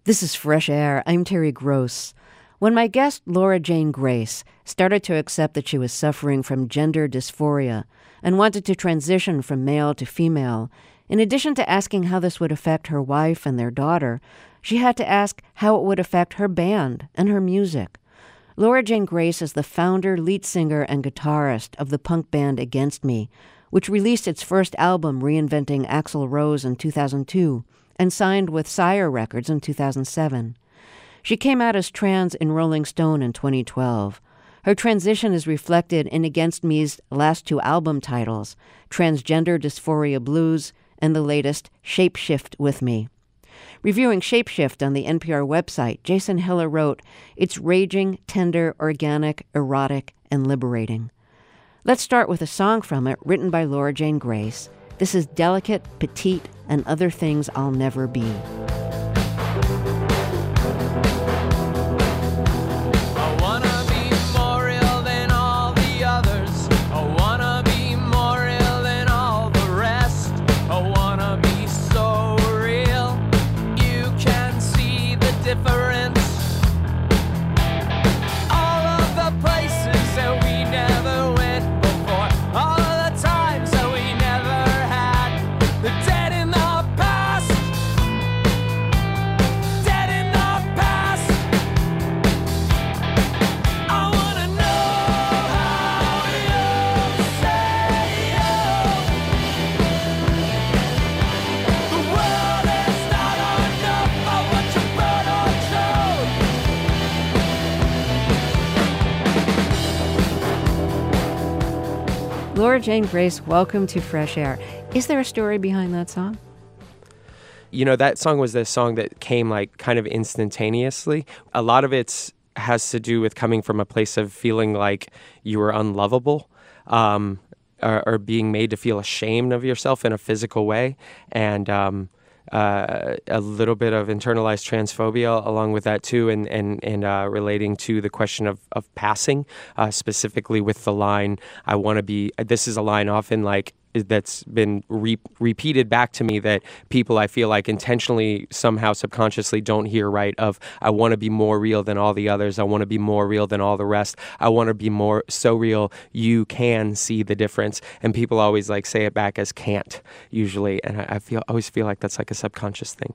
This is Fresh Air. I'm Terry Gross. When my guest, Laura Jane Grace, started to accept that she was suffering from gender dysphoria and wanted to transition from male to female, in addition to asking how this would affect her wife and their daughter, she had to ask how it would affect her band and her music. Laura Jane Grace is the founder, lead singer, and guitarist of the punk band Against Me, which released its first album reinventing Axl Rose in 2002 and signed with Sire Records in 2007. She came out as trans in Rolling Stone in 2012. Her transition is reflected in Against Me's last two album titles, Transgender Dysphoria Blues and the latest, Shapeshift With Me. Reviewing Shapeshift on the NPR website, Jason Hiller wrote, "It's raging, tender, organic, erotic, and liberating." Let's start with a song from it written by Laura Jane Grace. This is Delicate, Petite, and Other Things I'll Never Be. Laura Jane Grace, welcome to Fresh Air. Is there a story behind that song? You know, that song was the song that came like kind of instantaneously. A lot of it has to do with coming from a place of feeling like you were unlovable, or being made to feel ashamed of yourself in a physical way, and a little bit of internalized transphobia along with that too, and relating to the question of passing, specifically with the line, I want to be, this is a line often like that's been repeated back to me that people I feel like intentionally somehow subconsciously don't hear right, of I want to be more real than all the others, I want to be more real than all the rest, I want to be more so real you can see the difference, and people always like say it back as can't usually, and I always feel like that's like a subconscious thing.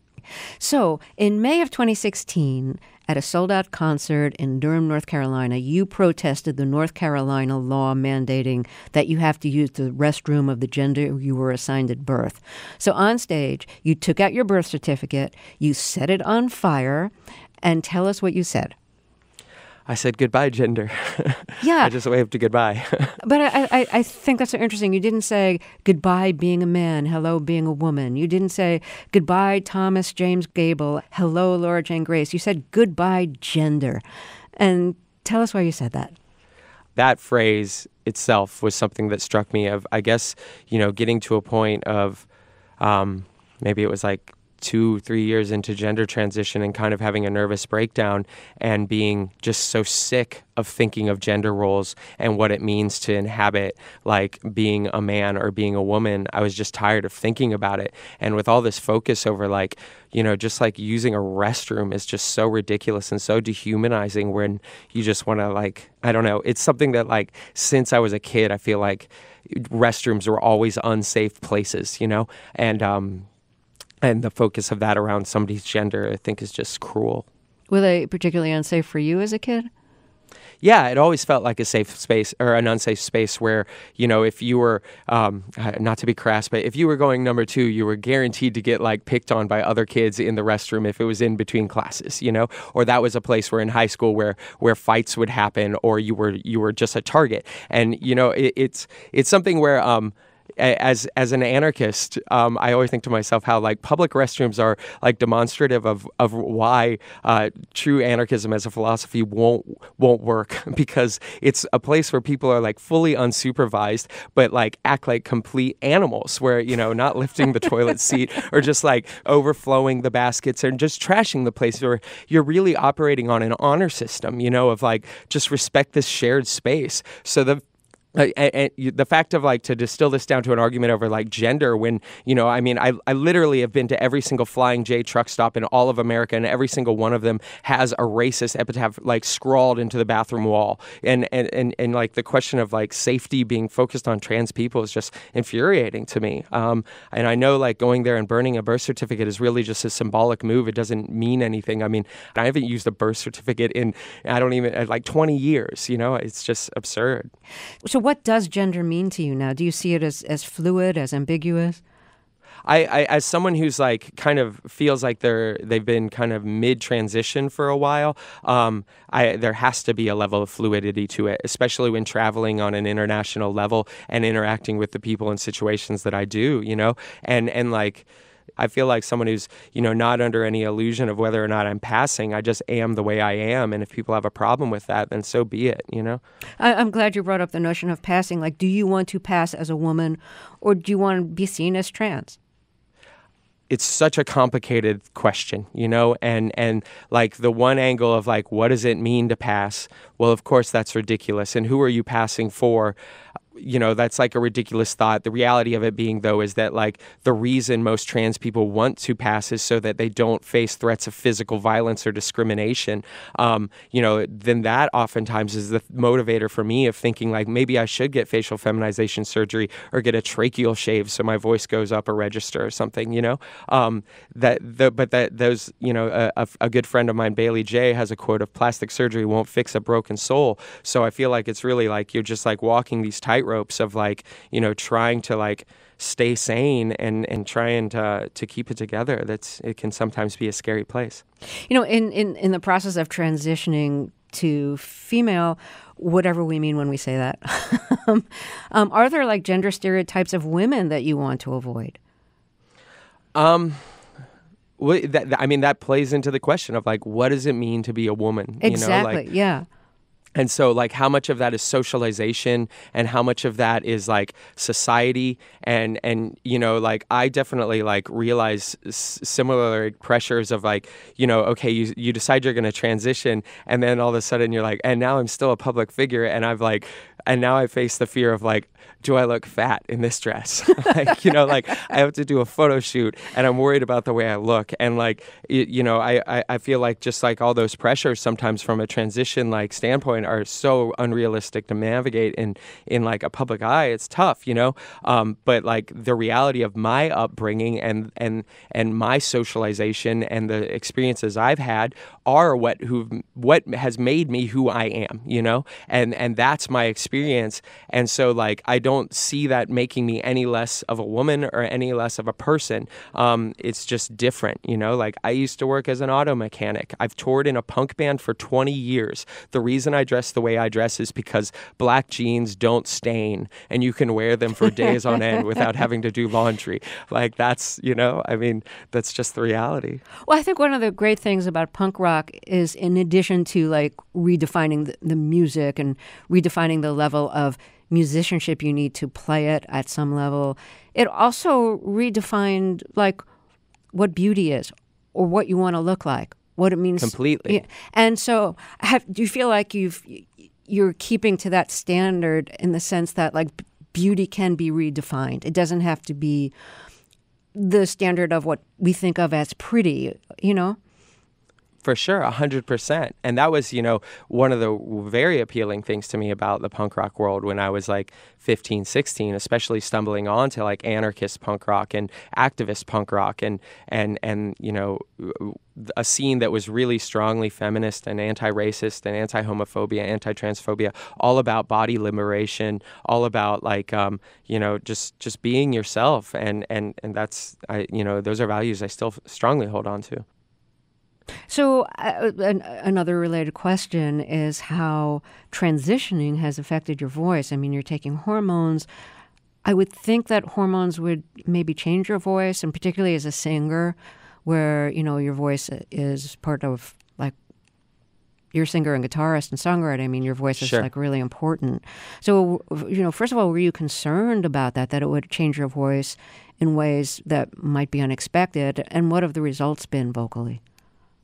So in May of 2016, at a sold-out concert in Durham, North Carolina, you protested the North Carolina law mandating that you have to use the restroom of the gender you were assigned at birth. So on stage, you took out your birth certificate, you set it on fire, and tell us what you said. I said, goodbye, gender. Yeah. I just waved to goodbye. But I think that's so interesting. You didn't say, goodbye, being a man, hello, being a woman. You didn't say, goodbye, Thomas James Gable, hello, Laura Jane Grace. You said, goodbye, gender. And tell us why you said that. That phrase itself was something that struck me of, I guess, you know, getting to a point of maybe it was like 2-3 years into gender transition and kind of having a nervous breakdown and being just so sick of thinking of gender roles and what it means to inhabit like being a man or being a woman. I was just tired of thinking about it. And with all this focus over like, you know, just like using a restroom is just so ridiculous and so dehumanizing when you just want to like, I don't know, it's something that like since I was a kid, I feel like restrooms were always unsafe places, you know, and the focus of that around somebody's gender, I think, is just cruel. Were they particularly unsafe for you as a kid? Yeah, it always felt like a safe space or an unsafe space where, you know, if you were, not to be crass, but if you were going number 2, you were guaranteed to get like picked on by other kids in the restroom if it was in between classes, you know, or that was a place where in high school where fights would happen or you were just a target. And, you know, it's something where, as an anarchist, I always think to myself how like public restrooms are like demonstrative of why true anarchism as a philosophy won't work, because it's a place where people are like fully unsupervised but like act like complete animals, where, you know, not lifting the toilet seat or just like overflowing the baskets and just trashing the place, where you're really operating on an honor system, you know, of like just respect this shared space. So The fact of like to distill this down to an argument over like gender when, I mean, I literally have been to every single Flying J truck stop in all of America, and every single one of them has a racist epitaph like scrawled into the bathroom wall. And like the question of like safety being focused on trans people is just infuriating to me. And I know like going there and burning a birth certificate is really just a symbolic move. It doesn't mean anything. I mean, I haven't used a birth certificate in, I don't even, like 20 years, it's just absurd. So what does gender mean to you now? Do you see it as fluid, as ambiguous? I as someone who's like kind of feels like they've been kind of mid-transition for a while, there has to be a level of fluidity to it, especially when traveling on an international level and interacting with the people and situations that I do, and like, I feel like someone who's, not under any illusion of whether or not I'm passing. I just am the way I am. And if people have a problem with that, then so be it, I'm glad you brought up the notion of passing. Like, do you want to pass as a woman, or do you want to be seen as trans? It's such a complicated question, and like the one angle of like, what does it mean to pass? Well, of course, that's ridiculous. And who are you passing for? That's like a ridiculous thought. The reality of it being, though, is that like the reason most trans people want to pass is so that they don't face threats of physical violence or discrimination. Then that oftentimes is the motivator for me of thinking like maybe I should get facial feminization surgery or get a tracheal shave so my voice goes up a register or something. A good friend of mine, Bailey J, has a quote of plastic surgery won't fix a broken soul. So I feel like it's really like you're just like walking these tightropes of like, trying to like stay sane and trying to keep it together. It can sometimes be a scary place. In the process of transitioning to female, whatever we mean when we say that, are there like gender stereotypes of women that you want to avoid? Well, that plays into the question of like, what does it mean to be a woman? Exactly. Yeah. And so, like, how much of that is socialization and how much of that is, like, society? And like, I definitely, like, realize similar pressures of, like, okay, you decide you're going to transition, and then all of a sudden you're like, and now I'm still a public figure, and and now I face the fear of, like, do I look fat in this dress? Like, I have to do a photo shoot and I'm worried about the way I look. And like, I feel like just like all those pressures sometimes from a transition like standpoint are so unrealistic to navigate in like a public eye. It's tough, but like the reality of my upbringing and my socialization and the experiences I've had are what has made me who I am, and that's my experience. And so like, I don't see that making me any less of a woman or any less of a person. It's just different, like I used to work as an auto mechanic. I've toured in a punk band for 20 years. The reason I dress the way I dress is because black jeans don't stain and you can wear them for days on end without having to do laundry. Like that's just the reality. Well, I think one of the great things about punk rock is in addition to like redefining the music and redefining the level of musicianship you need to play it at some level, it also redefined like what beauty is or what you want to look like, what it means completely. Yeah. And so do you feel like you're keeping to that standard in the sense that like beauty can be redefined? It doesn't have to be the standard of what we think of as pretty, For sure, 100%. And that was, one of the very appealing things to me about the punk rock world when I was like 15, 16, especially stumbling onto like anarchist punk rock and activist punk rock and a scene that was really strongly feminist and anti-racist and anti-homophobia, anti-transphobia, all about body liberation, all about like, just being yourself. And that's, those are values I still strongly hold on to. So another related question is how transitioning has affected your voice. I mean, you're taking hormones. I would think that hormones would maybe change your voice, and particularly as a singer, where, your voice is part of, like, you're a singer and guitarist and songwriter. I mean, your voice is, Sure. like, really important. So, first of all, were you concerned about that it would change your voice in ways that might be unexpected? And what have the results been vocally?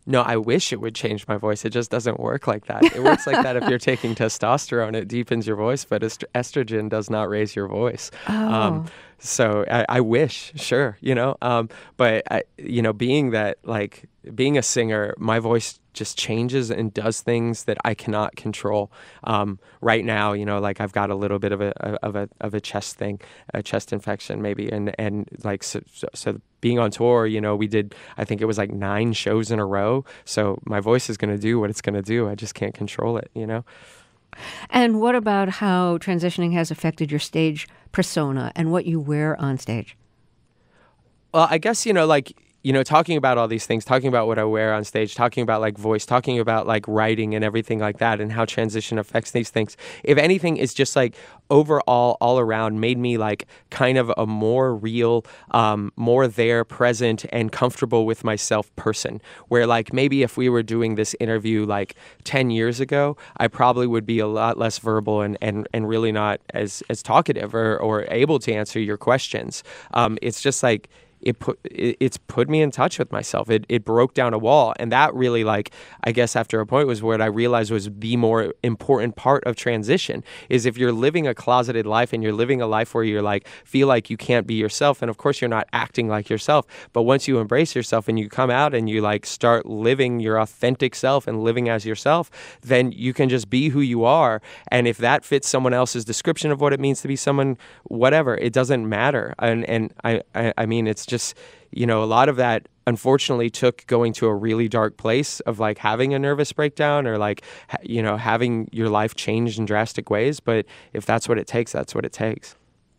No, I wish it would change my voice. It just doesn't work like that. It works like that if you're taking testosterone. It deepens your voice, but estrogen does not raise your voice. Oh. So I wish, sure, but being a singer, my voice just changes and does things that I cannot control. Right now, I've got a little bit of a chest thing, a chest infection maybe, and like so being on tour, we did, I think it was like 9 shows in a row. So my voice is going to do what it's going to do. I just can't control it, And what about how transitioning has affected your stage persona and what you wear on stage? Well, I guess, talking about all these things, talking about what I wear on stage, talking about like voice, talking about like writing and everything like that, and how transition affects these things. If anything, is just like overall, all around, made me like kind of a more real, more there, present, and comfortable with myself person. Where like maybe if we were doing this interview like 10 years ago, I probably would be a lot less verbal and really not as talkative or able to answer your questions. It's just like, it's put me in touch with myself. It broke down a wall, and that really, like, I guess after a point was what I realized was the more important part of transition is if you're living a closeted life and you're living a life where you're like feel like you can't be yourself, and of course you're not acting like yourself, but once you embrace yourself and you come out and you like start living your authentic self and living as yourself, then you can just be who you are. And if that fits someone else's description of what it means to be someone, whatever, it doesn't matter. And I mean, it's just, a lot of that unfortunately took going to a really dark place of like having a nervous breakdown or like, having your life changed in drastic ways. But if that's what it takes, that's what it takes.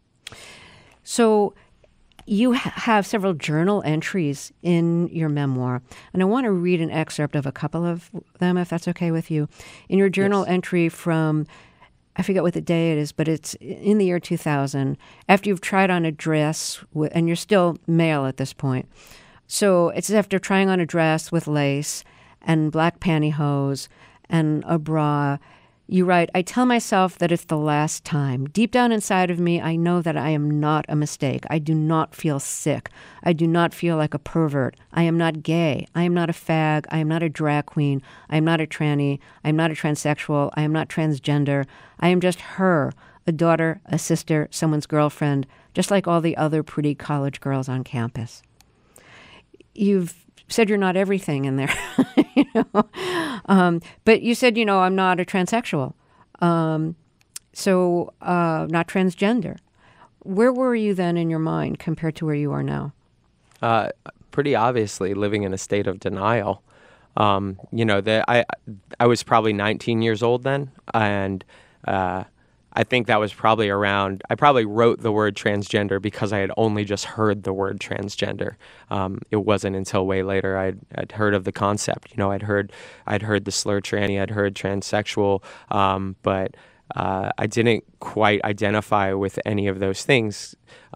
So you have several journal entries in your memoir, and I want to read an excerpt of a couple of them, if that's okay with you. In your journal entry from, I forget what the day it is, but it's in the year 2000, after you've tried on a dress, and you're still male at this point. So it's after trying on a dress with lace and black pantyhose and a bra, you write, I tell myself that it's the last time. Deep down inside of me, I know that I am not a mistake. I do not feel sick. I do not feel like a pervert. I am not gay. I am not a fag. I am not a drag queen. I am not a tranny. I am not a transsexual. I am not transgender. I am just her, a daughter, a sister, someone's girlfriend, just like all the other pretty college girls on campus. You've said you're not everything in there, but you said, I'm not a transsexual, so not transgender. Where were you then in your mind compared to where you are now? Pretty obviously living in a state of denial. I was probably 19 years old then, and I think that was probably around, I probably wrote the word transgender because I had only just heard the word transgender. It wasn't until way later I'd heard of the concept. I'd heard the slur tranny, I'd heard transsexual, but I didn't quite identify with any of those things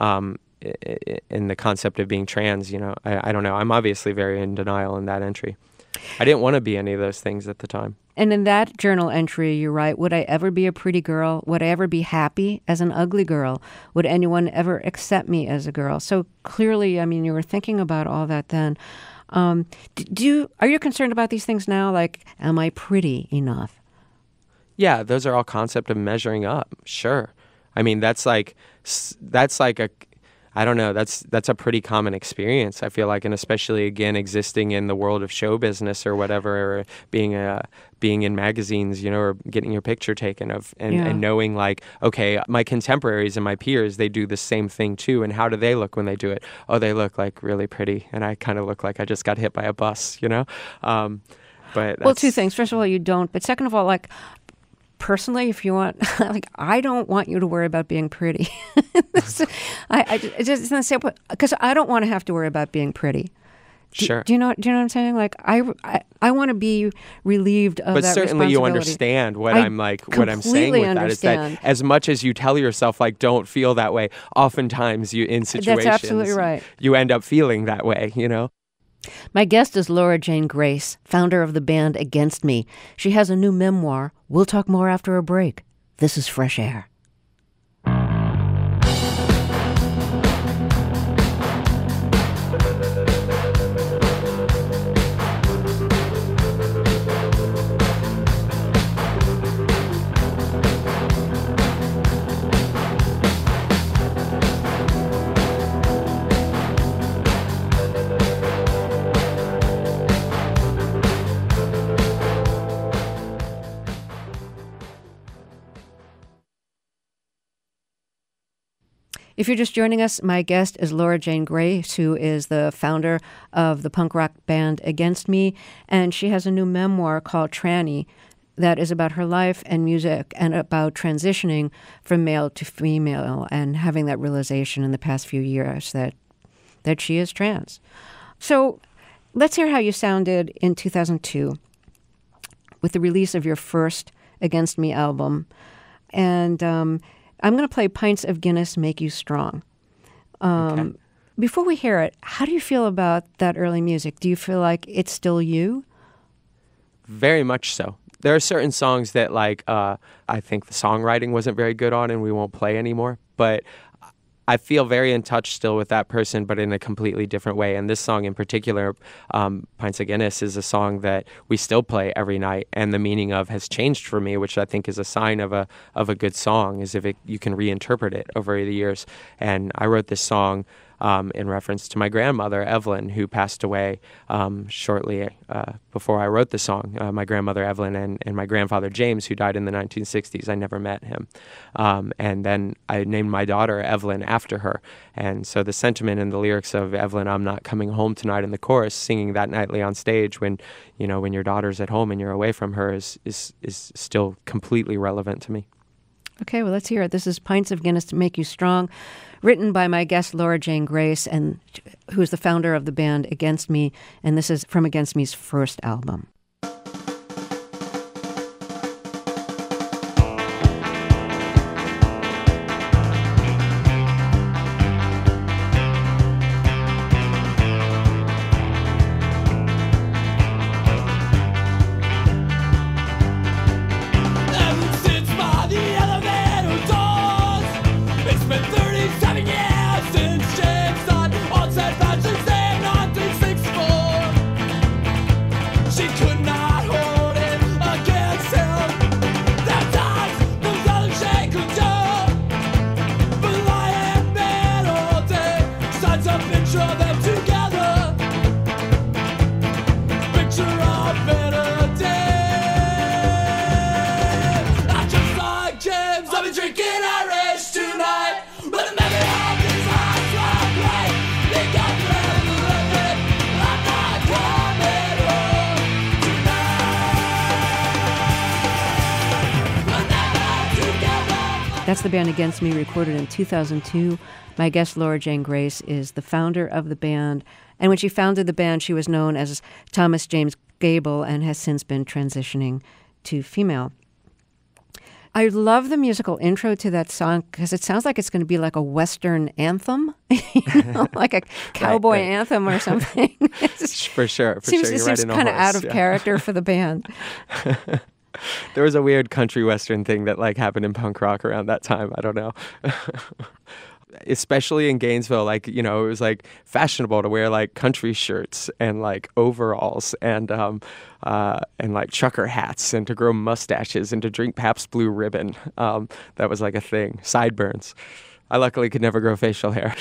in the concept of being trans. I don't know. I'm obviously very in denial in that entry. I didn't want to be any of those things at the time. And in that journal entry, you write, would I ever be a pretty girl? Would I ever be happy as an ugly girl? Would anyone ever accept me as a girl? So clearly, you were thinking about all that then. Are you concerned about these things now? Like, am I pretty enough? Yeah, those are all concept of measuring up. Sure. That's like a, I don't know, that's a pretty common experience, I feel like, and especially, again, existing in the world of show business or whatever, or being in magazines, or getting your picture taken of, and knowing like, okay, my contemporaries and my peers, they do the same thing too, and how do they look when they do it? Oh, they look like really pretty, and I kind of look like I just got hit by a bus, But well, two things. First of all, you don't, but second of all, like, personally, if you want, like, I don't want you to worry about being pretty. I just say, because I don't want to have to worry about being pretty. Sure. Do you know what I'm saying? Like, I want to be relieved of that responsibility. But certainly you understand what I'm saying with that is that as much as you tell yourself, like, don't feel that way, oftentimes you, in situations, that's absolutely right, you end up feeling that way, My guest is Laura Jane Grace, founder of the band Against Me. She has a new memoir. We'll talk more after a break. This is Fresh Air. If you're just joining us, my guest is Laura Jane Grace, who is the founder of the punk rock band Against Me, and she has a new memoir called Tranny that is about her life and music and about transitioning from male to female and having that realization in the past few years that she is trans. So let's hear how you sounded in 2002 with the release of your first Against Me album. And I'm going to play Pints of Guinness Make You Strong. Okay. Before we hear it, how do you feel about that early music? Do you feel like it's still you? Very much so. There are certain songs that I think the songwriting wasn't very good on and we won't play anymore. But I feel very in touch still with that person, but in a completely different way. And this song in particular, Pints of Guinness, is a song that we still play every night, and the meaning of has changed for me, which I think is a sign of a good song, is if you can reinterpret it over the years. And I wrote this song in reference to my grandmother, Evelyn, who passed away shortly before I wrote the song. My grandmother, Evelyn, and my grandfather, James, who died in the 1960s. I never met him. And then I named my daughter Evelyn after her. And so the sentiment in the lyrics of Evelyn, I'm not coming home tonight, in the chorus, singing that nightly on stage when your daughter's at home and you're away from her is still completely relevant to me. Okay, well, let's hear it. This is Pints of Guinness to Make You Strong, written by my guest, Laura Jane Grace, and who is the founder of the band Against Me, and this is from Against Me's first album. That's the band Against Me, recorded in 2002. My guest, Laura Jane Grace, is the founder of the band. And when she founded the band, she was known as Thomas James Gable and has since been transitioning to female. I love the musical intro to that song because it sounds like it's going to be like a Western anthem, like a cowboy anthem or something. For sure. It seems kind of out of character for the band. There was a weird country Western thing that happened in punk rock around that time. I don't know. Especially in Gainesville, it was fashionable to wear country shirts and overalls and trucker hats and to grow mustaches and to drink Pabst Blue Ribbon. That was a thing. Sideburns. I luckily could never grow facial hair.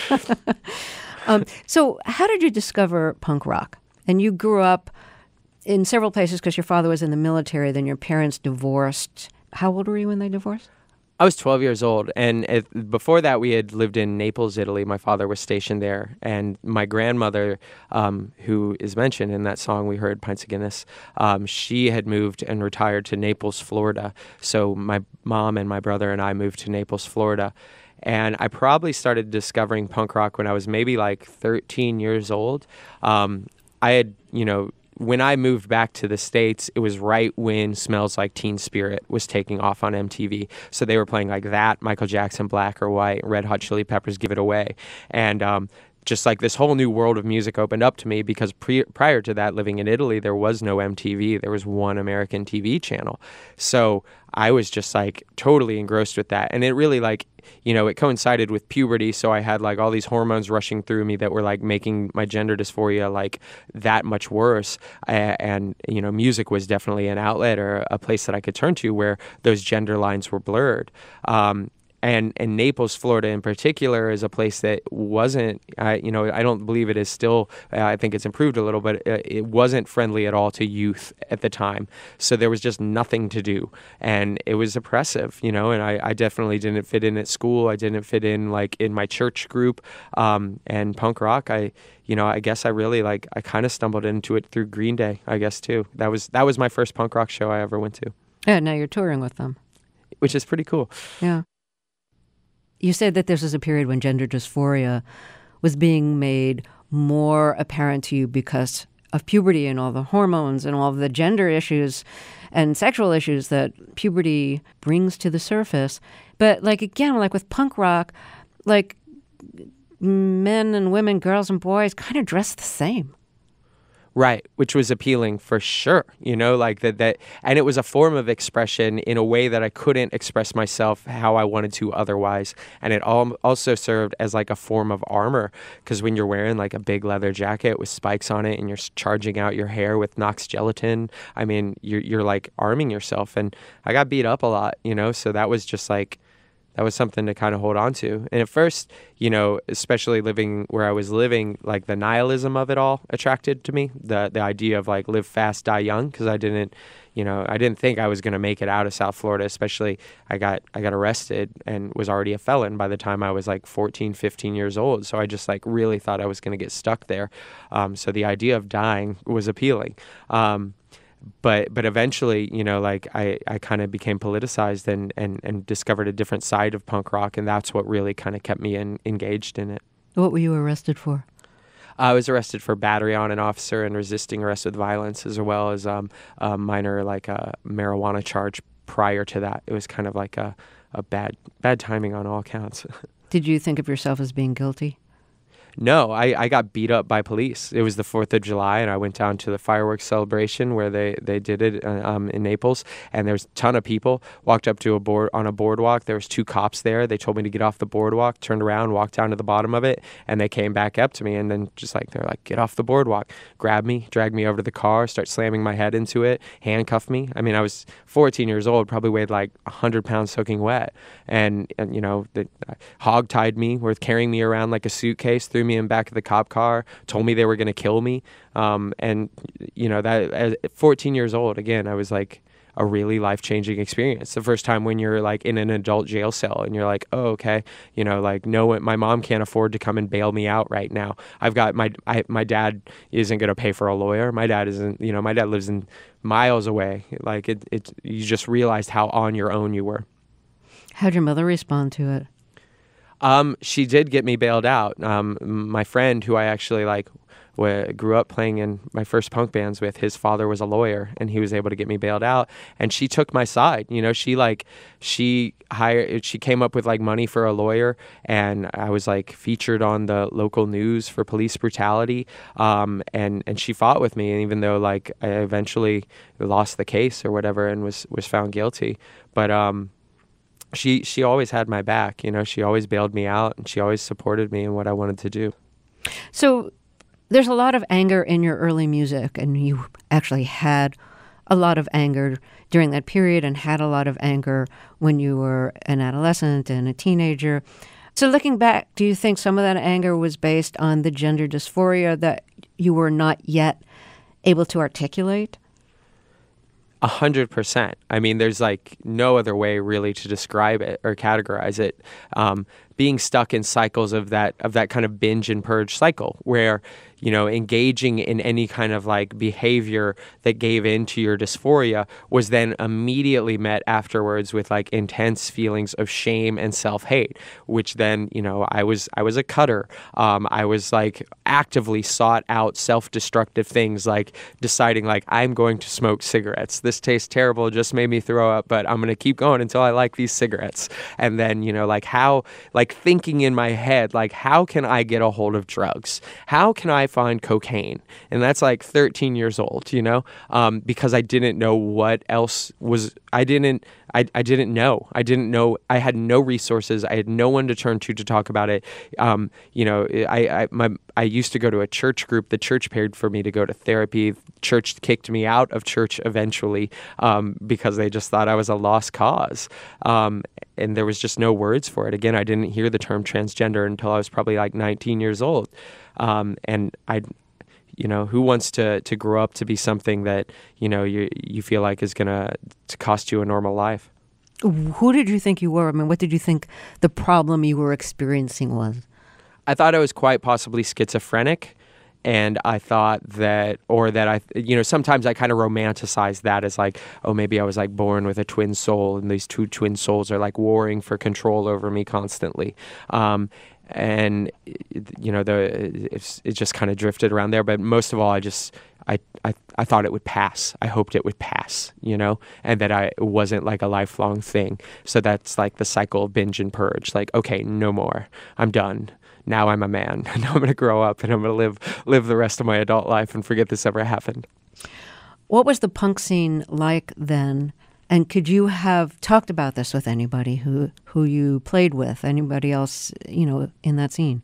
So how did you discover punk rock? And you grew up in several places because your father was in the military, then your parents divorced. How old were you when they divorced? I was 12 years old, and before that we had lived in Naples, Italy. My father was stationed there, and my grandmother, who is mentioned in that song we heard, Pints of Guinness, she had moved and retired to Naples, Florida. So my mom and my brother and I moved to Naples, Florida. And I probably started discovering punk rock when I was maybe 13 years old. I had, when I moved back to the States, it was right when Smells Like Teen Spirit was taking off on MTV. So they were playing that, Michael Jackson, Black or White, Red Hot Chili Peppers, Give It Away. And just this whole new world of music opened up to me because prior to that, living in Italy, there was no MTV. There was one American TV channel. So I was just totally engrossed with that. And it really it coincided with puberty. So I had all these hormones rushing through me that were making my gender dysphoria that much worse. And music was definitely an outlet or a place that I could turn to where those gender lines were blurred. And Naples, Florida in particular is a place that wasn't, I don't believe it is still, I think it's improved a little, but it wasn't friendly at all to youth at the time. So there was just nothing to do. And it was oppressive, and I definitely didn't fit in at school. I didn't fit in like in my church group. And punk rock, I guess I really I kind of stumbled into it through Green Day, I guess too. That was my first punk rock show I ever went to. Yeah, now you're touring with them. Which is pretty cool. Yeah. You said that this was a period when gender dysphoria was being made more apparent to you because of puberty and all the hormones and all of the gender issues and sexual issues that puberty brings to the surface. But again, with punk rock, men and women, girls and boys kind of dress the same. Right, which was appealing for sure, that, and it was a form of expression in a way that I couldn't express myself how I wanted to otherwise. And it also served as a form of armor, because when you're wearing a big leather jacket with spikes on it and you're charging out your hair with Knox gelatin, I mean, you're arming yourself. And I got beat up a lot, so that was just that was something to kind of hold on to. And at first, especially living where I was living, the nihilism of it all attracted to me. The idea of live fast, die young, because I didn't think I was going to make it out of South Florida. Especially I got arrested and was already a felon by the time I was 14, 15 years old. So I just really thought I was going to get stuck there. So the idea of dying was appealing. But eventually, I kind of became politicized and discovered a different side of punk rock, and that's what really kind of kept me engaged in it. What were you arrested for? I was arrested for battery on an officer and resisting arrest with violence, as well as a minor marijuana charge prior to that. It was kind of a bad timing on all counts. Did you think of yourself as being guilty? No, I got beat up by police. It was the 4th of July, and I went down to the fireworks celebration where they did it in Naples, and there was a ton of people. Walked up to on a boardwalk. There was 2 cops there. They told me to get off the boardwalk, turned around, walked down to the bottom of it, and they came back up to me, and then they're like, get off the boardwalk. Grabbed me, dragged me over to the car, start slamming my head into it, handcuffed me. I mean, I was 14 years old, probably weighed 100 pounds soaking wet, and they hog-tied me, were carrying me around like a suitcase, threw me in back of the cop car, told me they were going to kill me. That at 14 years old, again, I was a really life-changing experience. The first time when you're in an adult jail cell and you're oh, okay, no, my mom can't afford to come and bail me out right now. I've got my dad isn't going to pay for a lawyer. My dad isn't, my dad lives in miles away. You just realized how on your own you were. How'd your mother respond to it? She did get me bailed out. My friend, who I actually grew up playing in my first punk bands with, his father was a lawyer, and he was able to get me bailed out. And she took my side. She came up with money for a lawyer, and I was featured on the local news for police brutality. And she fought with me, and even though I eventually lost the case or whatever and was found guilty, but She always had my back, she always bailed me out, and she always supported me in what I wanted to do. So there's a lot of anger in your early music, and you actually had a lot of anger during that period and had a lot of anger when you were an adolescent and a teenager. So looking back, do you think some of that anger was based on the gender dysphoria that you were not yet able to articulate? 100%. I mean, there's no other way really to describe it or categorize it. Being stuck in cycles of that kind of binge and purge cycle where, engaging in any kind of behavior that gave into your dysphoria was then immediately met afterwards with intense feelings of shame and self-hate, which then, I was a cutter. I was actively sought out self-destructive things, deciding I'm going to smoke cigarettes. This tastes terrible, it just made me throw up, but I'm going to keep going until I like these cigarettes. And then, thinking in my head, how can I get a hold of drugs? How can I find cocaine? And that's 13 years old, because I didn't know what else was I didn't know. I didn't know. I had no resources. I had no one to turn to talk about it. I used to go to a church group. The church paid for me to go to therapy. Church kicked me out of church eventually because they just thought I was a lost cause. And there was just no words for it. Again, I didn't hear the term transgender until I was probably like 19 years old. And who wants to grow up to be something that, you feel like is going to cost you a normal life? Who did you think you were? I mean, what did you think the problem you were experiencing was? I thought I was quite possibly schizophrenic. And I thought sometimes I kind of romanticize that as like, oh, maybe I was like born with a twin soul and these two twin souls are like warring for control over me constantly. And it just kind of drifted around there. But most of all, I thought it would pass. I hoped it would pass, and that it wasn't like a lifelong thing. So that's like the cycle of binge and purge. Like, okay, no more. I'm done. Now I'm a man. Now I'm going to grow up and I'm going to live the rest of my adult life and forget this ever happened. What was the punk scene like then? And could you have talked about this with anybody who you played with, anybody else, in that scene?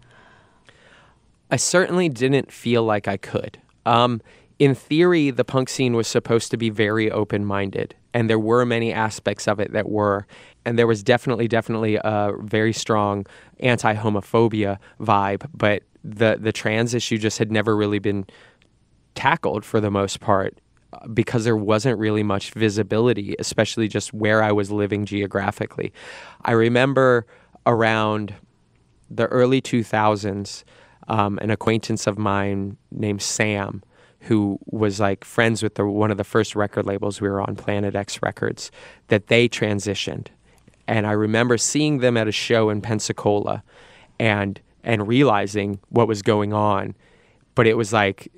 I certainly didn't feel like I could. In theory, the punk scene was supposed to be very open-minded, and there were many aspects of it that were. And there was definitely a very strong anti-homophobia vibe, but the trans issue just had never really been tackled for the most part because there wasn't really much visibility, especially just where I was living geographically. I remember around the early 2000s, an acquaintance of mine named Sam, who was like friends with one of the first record labels we were on, Planet X Records, that they transitioned. And I remember seeing them at a show in Pensacola and realizing what was going on. But it was like,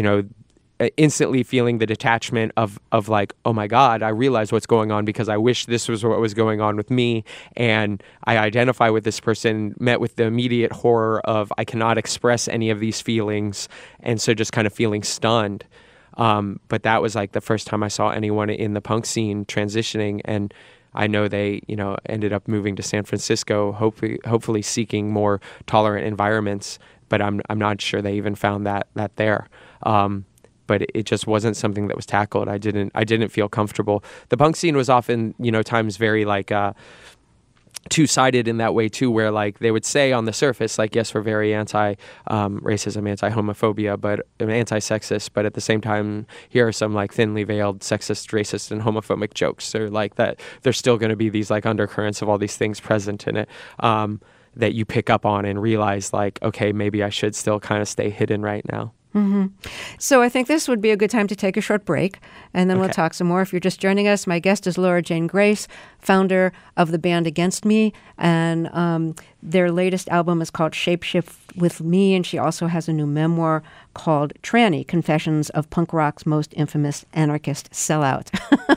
instantly feeling the detachment of like, oh my God, I realize what's going on because I wish this was what was going on with me. And I identify with this person, met with the immediate horror of I cannot express any of these feelings. And so just kind of feeling stunned. But that was like the first time I saw anyone in the punk scene transitioning. And I know they, ended up moving to San Francisco, hopefully seeking more tolerant environments. But I'm not sure they even found that there. But it just wasn't something that was tackled. I didn't feel comfortable. The punk scene was often, times very like two-sided in that way too, where like they would say on the surface, like, yes, we're very anti-racism, anti-homophobia, but anti-sexist, but at the same time, here are some like thinly veiled sexist, racist, and homophobic jokes, or like that there's still going to be these like undercurrents of all these things present in it that you pick up on and realize like, okay, maybe I should still kind of stay hidden right now. Mm-hmm. So I think this would be a good time to take a short break, and then we'll talk some more. If you're just joining us, my guest is Laura Jane Grace, founder of the band Against Me, and their latest album is called Shapeshift with Me, and she also has a new memoir called Tranny, Confessions of Punk Rock's Most Infamous Anarchist Sellout.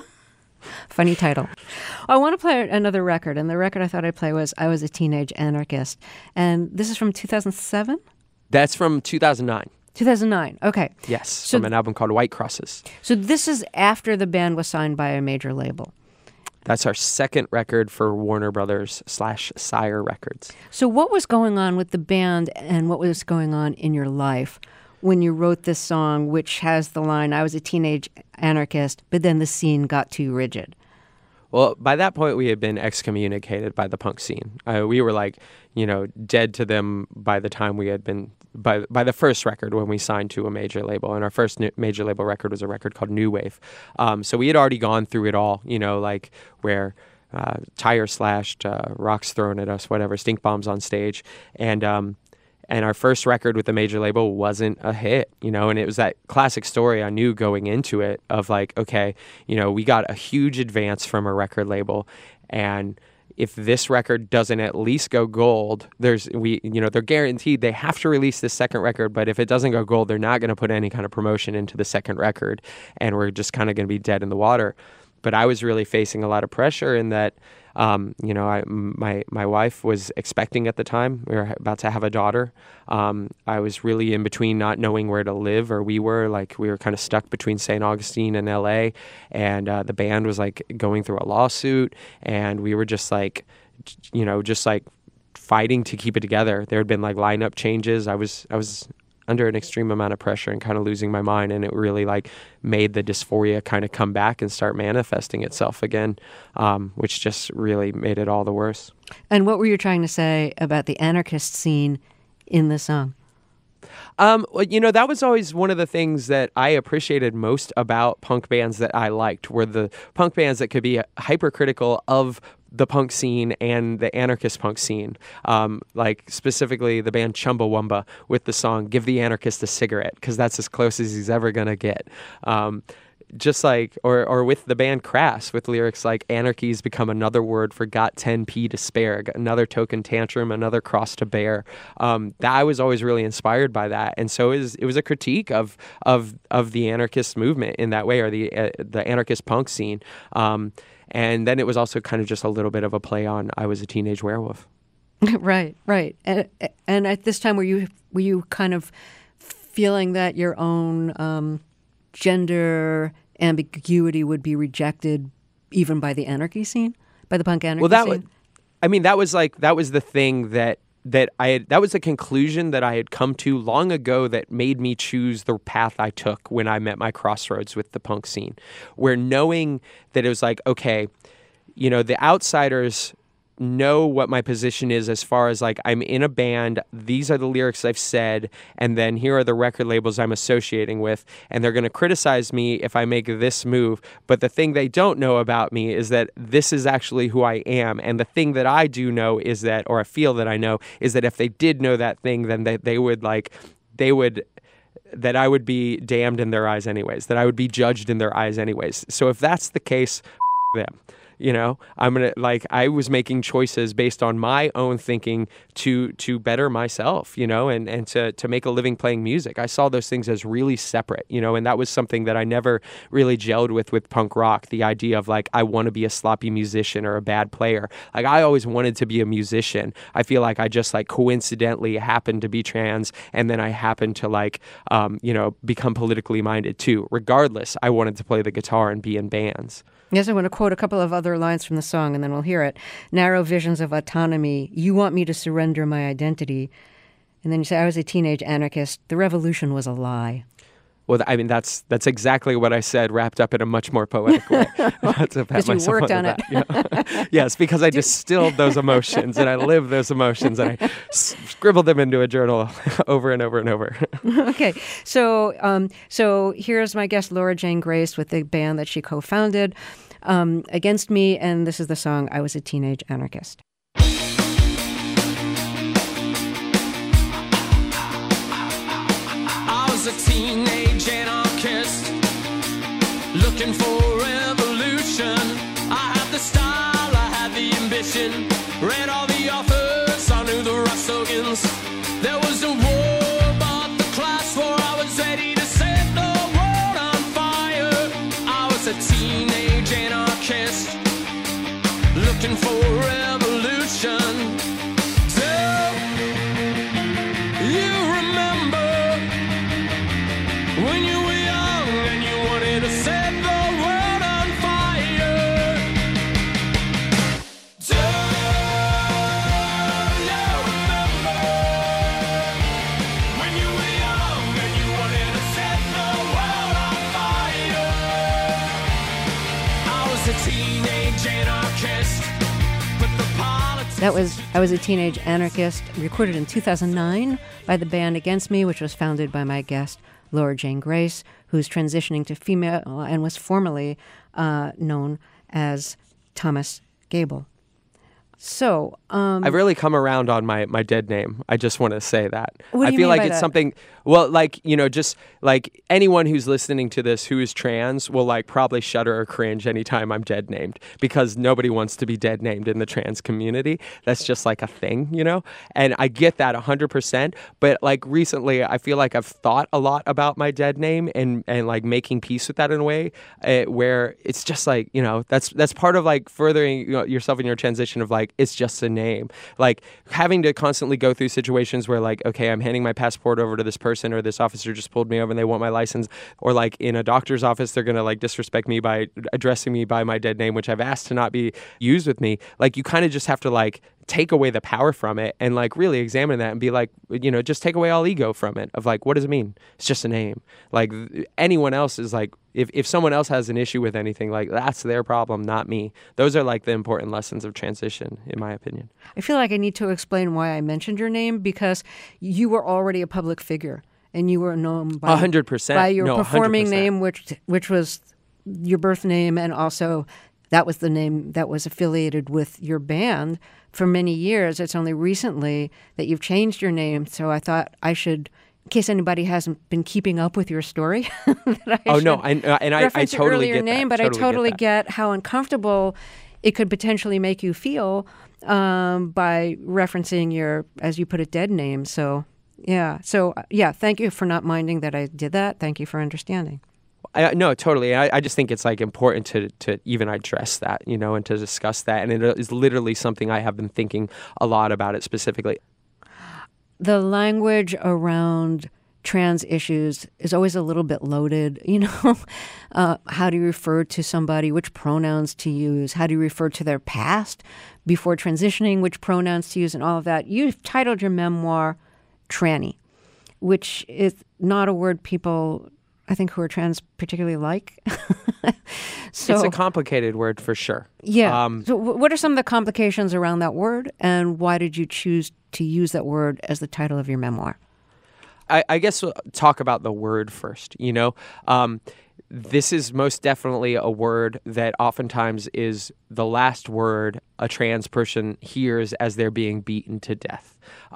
Funny title. I want to play another record, and the record I thought I'd play was I Was a Teenage Anarchist, and this is from 2007? That's from 2009. 2009. Okay. Yes, from an album called White Crosses. So this is after the band was signed by a major label. That's our second record for Warner Brothers / Sire Records. So what was going on with the band and what was going on in your life when you wrote this song, which has the line, I was a teenage anarchist, but then the scene got too rigid? Well, by that point, we had been excommunicated by the punk scene. We were like, dead to them by the time we had been, by the first record when we signed to a major label. And our first major label record was a record called New Wave. So we had already gone through it all, like where tires slashed, rocks thrown at us, whatever, stink bombs on stage. And our first record with the major label wasn't a hit, and it was that classic story I knew going into it of like, okay, we got a huge advance from a record label, and if this record doesn't at least go gold, they're guaranteed they have to release this second record, but if it doesn't go gold, they're not going to put any kind of promotion into the second record, and we're just kind of going to be dead in the water. But I was really facing a lot of pressure in that My wife was expecting at the time. We were about to have a daughter. I was really in between not knowing where to live, or we were kind of stuck between St. Augustine and LA, and the band was like going through a lawsuit, and we were just like fighting to keep it together. There had been like lineup changes. I was under an extreme amount of pressure and kind of losing my mind, and it really like made the dysphoria kind of come back and start manifesting itself again, which just really made it all the worse. And what were you trying to say about the anarchist scene in the song? That was always one of the things that I appreciated most about punk bands that I liked, were the punk bands that could be hypercritical of the punk scene and the anarchist punk scene. Like specifically the band Chumbawamba with the song "Give the Anarchist a Cigarette," because that's as close as he's ever gonna get. Just like, or with the band Crass, with lyrics like "Anarchy's become another word for got 10p to spare, another token tantrum, another cross to bear." That I was always really inspired by that, and so it was a critique of the anarchist movement in that way, or the anarchist punk scene. And then it was also kind of just a little bit of a play on "I Was a Teenage Werewolf." Right. And at this time, were you kind of feeling that your own gender ambiguity would be rejected even by the anarchy scene, by the punk anarchy scene? That was the thing that was the conclusion that I had come to long ago that made me choose the path I took when I met my crossroads with the punk scene, where knowing that it was like, okay, the outsiders know what my position is as far as like, I'm in a band, these are the lyrics I've said, and then here are the record labels I'm associating with, and they're going to criticize me if I make this move, but the thing they don't know about me is that this is actually who I am, and the thing that I do know is that, or I feel that I know, is that if they did know that thing, then that I would be damned in their eyes anyways, that I would be judged in their eyes anyways. So if that's the case, them. I was making choices based on my own thinking to better myself, and to make a living playing music. I saw those things as really separate, and that was something that I never really gelled with punk rock. The idea of like, I want to be a sloppy musician or a bad player. Like, I always wanted to be a musician. I feel like I just like coincidentally happened to be trans, and then I happened to become politically minded too. Regardless, I wanted to play the guitar and be in bands. Yes, I want to quote a couple of other lines from the song, and then we'll hear it. Narrow visions of autonomy. You want me to surrender my identity. And then you say, I was a teenage anarchist. The revolution was a lie. Well, that's exactly what I said, wrapped up in a much more poetic way. Because you worked on it. Yes, because I distilled those emotions, and I lived those emotions, and I scribbled them into a journal over and over and over. Okay, so here's my guest, Laura Jane Grace, with the band that she co-founded, Against Me, and this is the song, I Was a Teenage Anarchist. I was a teenage anarchist, looking for revolution. I had the style, I had the ambition, read all the authors, I knew the rock slogans. There was a war, but the class war, I was ready to set the world on fire. I was a teenage anarchist, looking for revolution. When you were young and you wanted to set the world on fire. Do you remember when you were young and you wanted to set the world on fire? I was a teenage anarchist, but the politics... I Was a Teenage Anarchist, recorded in 2009 by the band Against Me, which was founded by my guest, Laura Jane Grace, who's transitioning to female and was formerly known as Thomas Gable. So I've really come around on my dead name. I just want to say that. What do I you feel mean like by it's that? something, well, like, just like anyone who's listening to this who is trans will like probably shudder or cringe anytime I'm dead named, because nobody wants to be dead named in the trans community. That's just like a thing, And I get that 100%. But like recently, I feel like I've thought a lot about my dead name and like making peace with that in a way where it's just like, that's part of like furthering yourself in your transition of like, it's just a name. Like having to constantly go through situations where like, okay, I'm handing my passport over to this person, or this officer just pulled me over and they want my license, or like in a doctor's office, they're going to like disrespect me by addressing me by my dead name, which I've asked to not be used with me. Like you kind of just have to like take away the power from it and like really examine that and be like, just take away all ego from it of like, what does it mean? It's just a name. Like anyone else is like, if someone else has an issue with anything, like that's their problem, not me. Those are like the important lessons of transition, in my opinion. I feel like I need to explain why I mentioned your name, because you were already a public figure and you were known by 100%. by your No, performing 100%. name, which was your birth name, and also that was the name that was affiliated with your band for many years. It's only recently that you've changed your name, so I thought I should, in case anybody hasn't been keeping up with your story, that I No, should I reference your totally earlier get name, that. but I totally get that. get how uncomfortable it could potentially make you feel by referencing your, as you put it, dead name. So, yeah. Thank you for not minding that I did that. Thank you for understanding. No, totally. I just think it's like important to even address that, and to discuss that. And it is literally something I have been thinking a lot about it specifically. The language around trans issues is always a little bit loaded. How do you refer to somebody? Which pronouns to use? How do you refer to their past before transitioning? Which pronouns to use and all of that? You've titled your memoir Tranny, which is not a word people, I think, who are trans particularly like. So, it's a complicated word for sure. Yeah. So what are some of the complications around that word, and why did you choose to use that word as the title of your memoir? I guess we'll talk about the word first, This is most definitely a word that oftentimes is the last word a trans person hears as they're being beaten to death.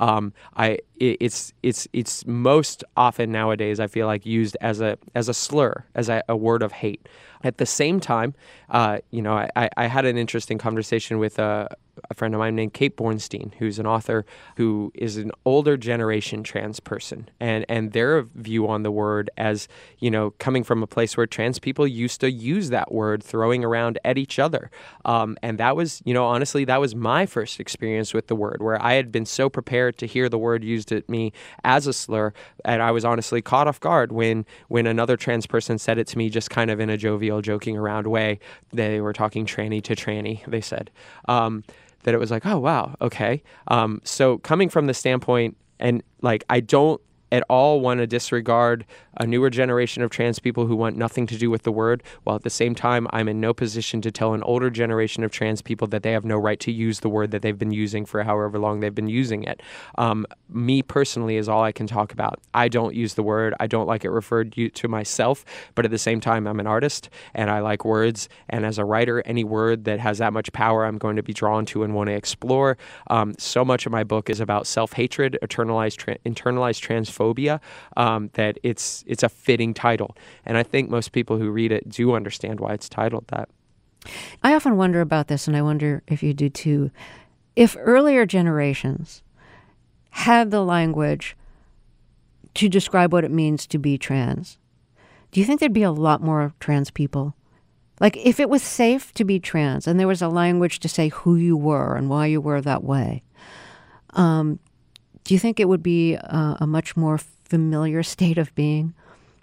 It's most often nowadays, I feel like, used as a slur, as a word of hate. At the same time, I had an interesting conversation with a friend of mine named Kate Bornstein, who's an author who is an older generation trans person, and their view on the word as, coming from a place where trans people used to use that word throwing around at each other. And that was, honestly, that was my first experience with the word, where I had been so prepared to hear the word used at me as a slur, and I was honestly caught off guard when another trans person said it to me just kind of in a jovial, joking around way. They were talking tranny to tranny, they said. That it was like, oh, wow, okay. So coming from the standpoint, and like, I don't at all want to disregard a newer generation of trans people who want nothing to do with the word, while at the same time, I'm in no position to tell an older generation of trans people that they have no right to use the word that they've been using for however long they've been using it. Me personally is all I can talk about. I don't use the word. I don't like it referred to myself, but at the same time, I'm an artist and I like words. And as a writer, any word that has that much power, I'm going to be drawn to and want to explore. So much of my book is about self-hatred, internalized transphobia, that it's a fitting title. And I think most people who read it do understand why it's titled that. I often wonder about this, and I wonder if you do too. If earlier generations had the language to describe what it means to be trans, do you think there'd be a lot more trans people? Like, if it was safe to be trans and there was a language to say who you were and why you were that way, do you think it would be a much more familiar state of being?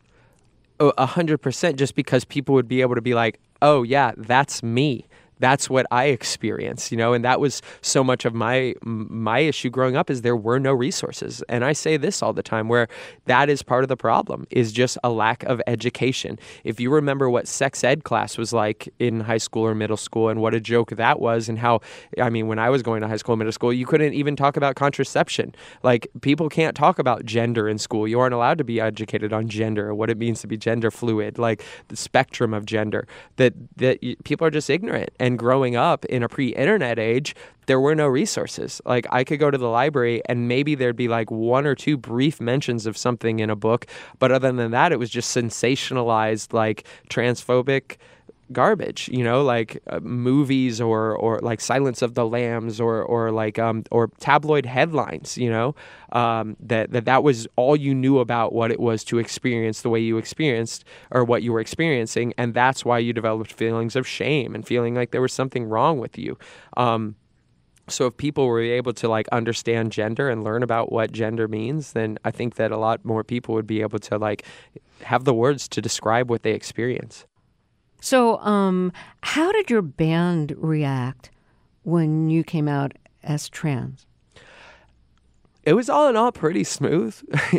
100%, just because people would be able to be like, oh yeah, that's me. That's what I experience, and that was so much of my issue growing up, is there were no resources. And I say this all the time, where that is part of the problem, is just a lack of education. If you remember what sex ed class was like in high school or middle school, and what a joke that was, and how, when I was going to high school and middle school, you couldn't even talk about contraception. Like, people can't talk about gender in school. You aren't allowed to be educated on gender, or what it means to be gender fluid, like the spectrum of gender, that people are just ignorant. And growing up in a pre-internet age, there were no resources. Like, I could go to the library and maybe there'd be like one or two brief mentions of something in a book. But other than that, it was just sensationalized, like transphobic garbage, like movies or like Silence of the Lambs or like or tabloid headlines, that was all you knew about what it was to experience the way you experienced or what you were experiencing, and that's why you developed feelings of shame and feeling like there was something wrong with you. So if people were able to like understand gender and learn about what gender means, then I think that a lot more people would be able to like have the words to describe what they experience. So, how did your band react when you came out as trans? It was all in all pretty smooth,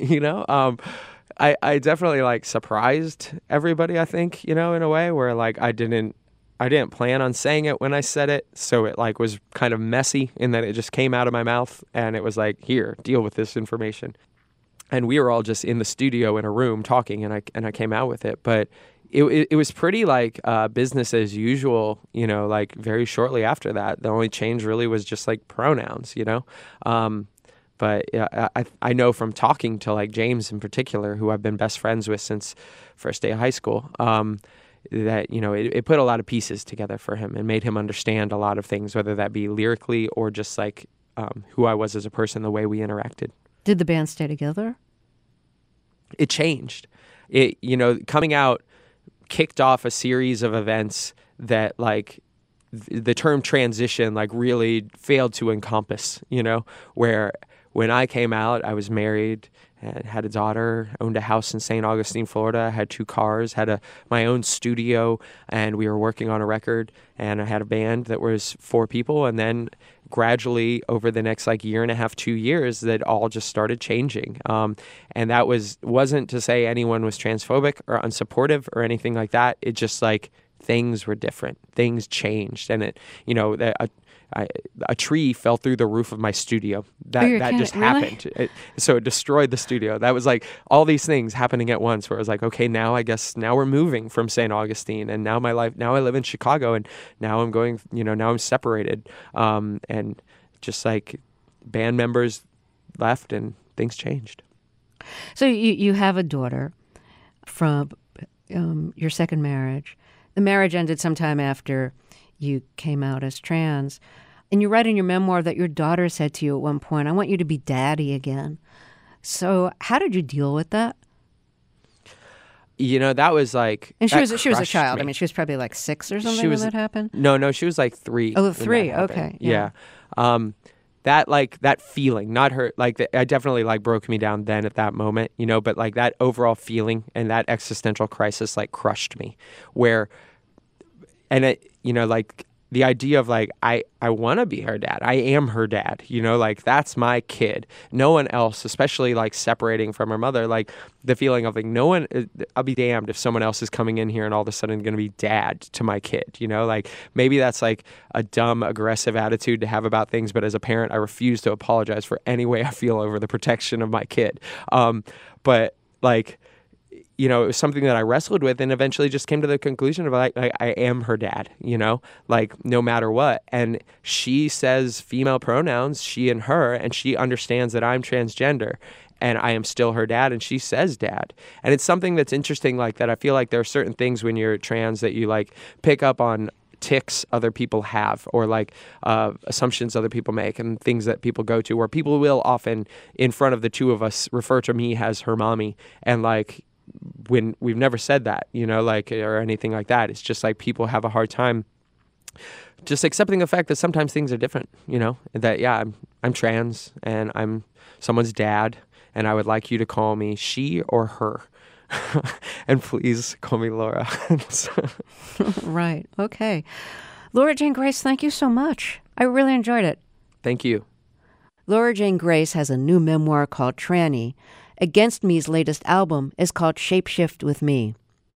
I definitely like surprised everybody, I think, in a way where like I didn't plan on saying it when I said it. So it like was kind of messy in that it just came out of my mouth and it was like, here, deal with this information. And we were all just in the studio in a room talking and I came out with it. But it was pretty like business as usual, like very shortly after that. The only change really was just like pronouns, But I know from talking to like James in particular, who I've been best friends with since first day of high school, that, it put a lot of pieces together for him and made him understand a lot of things, whether that be lyrically or just like who I was as a person, the way we interacted. Did the band stay together? It changed. Coming out kicked off a series of events that like the term transition like really failed to encompass, where when I came out, I was married and had a daughter, owned a house in St. Augustine, Florida, had 2 cars, had my own studio, and we were working on a record, and I had a band that was 4 people, and then gradually over the next like year and a half, 2 years, that all just started changing. And that wasn't to say anyone was transphobic or unsupportive or anything like that. It just like things were different. Things changed, and it, a tree fell through the roof of my studio. That just happened. Really? So it destroyed the studio. That was like all these things happening at once where it was like, okay, now we're moving from St. Augustine, and now I live in Chicago, and now I'm going, now I'm separated. And just like band members left and things changed. So you have a daughter from your second marriage. The marriage ended sometime after you came out as trans. And you write in your memoir that your daughter said to you at one point, I want you to be daddy again. So how did you deal with that? That was like... And she was a child. Me. I mean, she was probably like 6 or something when that happened? No, she was like 3. Oh, 3. Okay. Yeah. That feeling, not her, like I definitely like broke me down then at that moment, but like that overall feeling and that existential crisis like crushed me like the idea of like, I want to be her dad. I am her dad, like that's my kid. No one else, especially like separating from her mother, like the feeling of like I'll be damned if someone else is coming in here and all of a sudden going to be dad to my kid, like maybe that's like a dumb, aggressive attitude to have about things. But as a parent, I refuse to apologize for any way I feel over the protection of my kid. But like, it was something that I wrestled with and eventually just came to the conclusion of like I am her dad, like no matter what. And she says female pronouns, she and her, and she understands that I'm transgender and I am still her dad, and she says dad. And it's something that's interesting like that. I feel like there are certain things when you're trans that you like pick up on tics other people have or like assumptions other people make and things that people go to where people will often in front of the two of us refer to me as her mommy, and like when we've never said that, like, or anything like that. It's just like people have a hard time just accepting the fact that sometimes things are different, that, yeah, I'm trans and I'm someone's dad and I would like you to call me she or her. And please call me Laura. Right. Okay. Laura Jane Grace, thank you so much. I really enjoyed it. Thank you. Laura Jane Grace has a new memoir called Tranny. Against Me's latest album is called Shapeshift with Me.